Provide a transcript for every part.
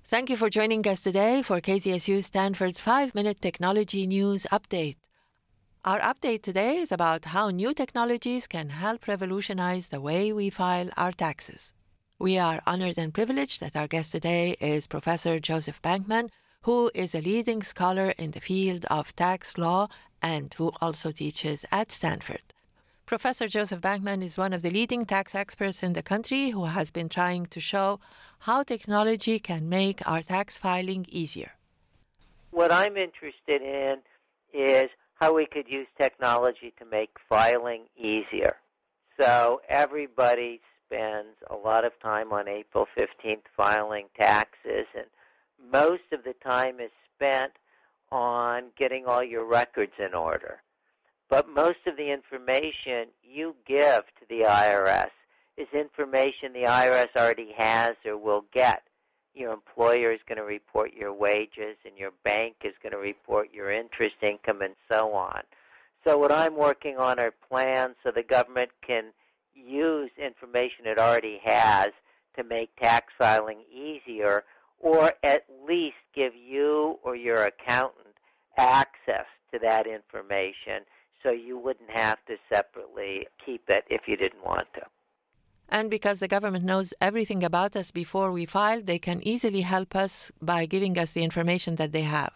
Thank you for joining us today for KZSU Stanford's 5-Minute Technology News Update. Our update today is about how new technologies can help revolutionize the way we file our taxes. We are honored and privileged that our guest today is Professor Joseph Bankman, who is a leading scholar in the field of tax law and who also teaches at Stanford. Professor Joseph Bankman is one of the leading tax experts in the country who has been trying to show how technology can make our tax filing easier. What I'm interested in is how we could use technology to make filing easier. So everybody spends a lot of time on April 15th filing taxes, and most of the time is spent on getting all your records in order. But most of the information you give to the IRS is information the IRS already has or will get. Your employer is going to report your wages, and your bank is going to report your interest income, and so on. So what I'm working on are plans so the government can use information it already has to make tax filing easier, or at least give you or your accountant access to that information so you wouldn't have to separately keep it if you didn't want to. And because the government knows everything about us before we file, they can easily help us by giving us the information that they have.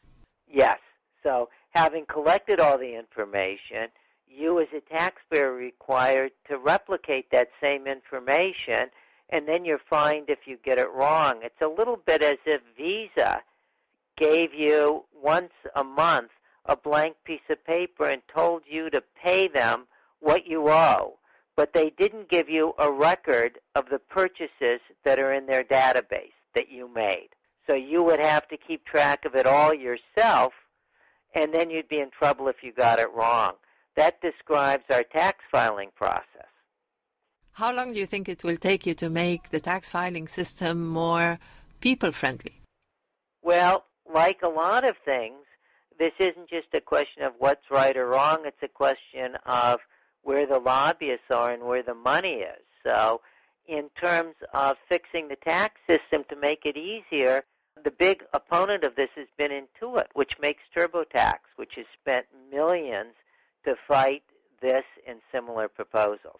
Yes. So having collected all the information, you as a taxpayer are required to replicate that same information, and then you're fined if you get it wrong. It's a little bit as if Visa gave you once a month a blank piece of paper and told you to pay them what you owe, but they didn't give you a record of the purchases that are in their database that you made. So you would have to keep track of it all yourself, and then you'd be in trouble if you got it wrong. That describes our tax filing process. How long do you think it will take you to make the tax filing system more people-friendly? Well, like a lot of things, this isn't just a question of what's right or wrong. It's a question of where the lobbyists are and where the money is. So in terms of fixing the tax system to make it easier, the big opponent of this has been Intuit, which makes TurboTax, which has spent millions to fight this and similar proposals.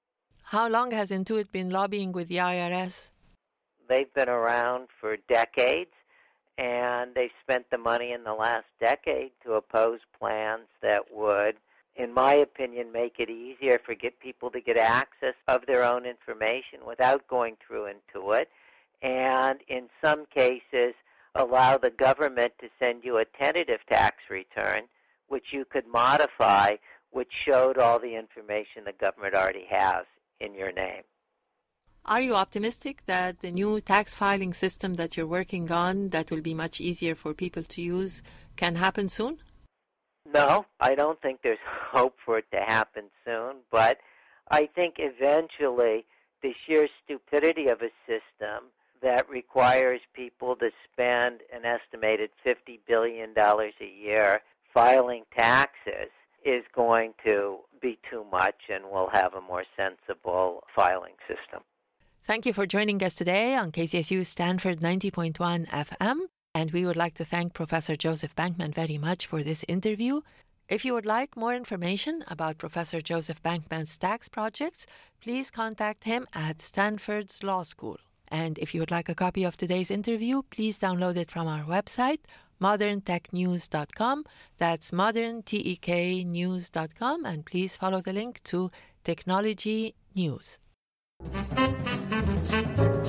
How long has Intuit been lobbying with the IRS? They've been around for decades, and they've spent the money in the last decade to oppose plans that would, in my opinion, make it easier for people to get access of their own information without going through Intuit, and in some cases allow the government to send you a tentative tax return, which you could modify, which showed all the information the government already has in your name. Are you optimistic that the new tax filing system that you're working on, that will be much easier for people to use, can happen soon? No, I don't think there's hope for it to happen soon, but I think eventually the sheer stupidity of a system that requires people to spend an estimated $50 billion a year filing taxes is going to be too much, and we'll have a more sensible filing system. Thank you for joining us today on KZSU Stanford 90.1 FM, and we would like to thank Professor Joseph Bankman very much for this interview. If you would like more information about Professor Joseph Bankman's tax projects, please contact him at Stanford's Law School. And if you would like a copy of today's interview, please download it from our website, moderntechnews.com. That's modernteknews.com, and please follow the link to Technology News.